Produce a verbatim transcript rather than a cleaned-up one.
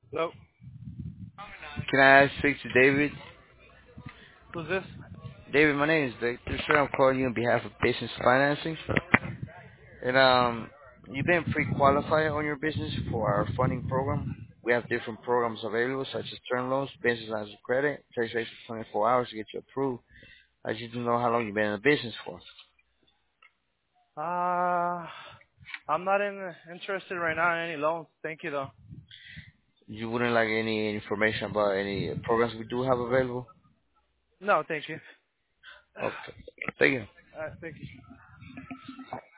Hello. Can I speak to David? Who's this? David, my name is Victor. Sir, I'm calling you on behalf of Business Financing. And um, you've been pre-qualified on your business for our funding program. We have different programs available, such as term loans, business lines of credit. It takes actually twenty-four hours to get you approved. I just don't know how long you've been in the business for. Uh, I'm not in, interested right now in any loans. Thank you, though. You wouldn't like any information about any programs we do have available? No, thank you. Okay. Thank you. All right, thank you.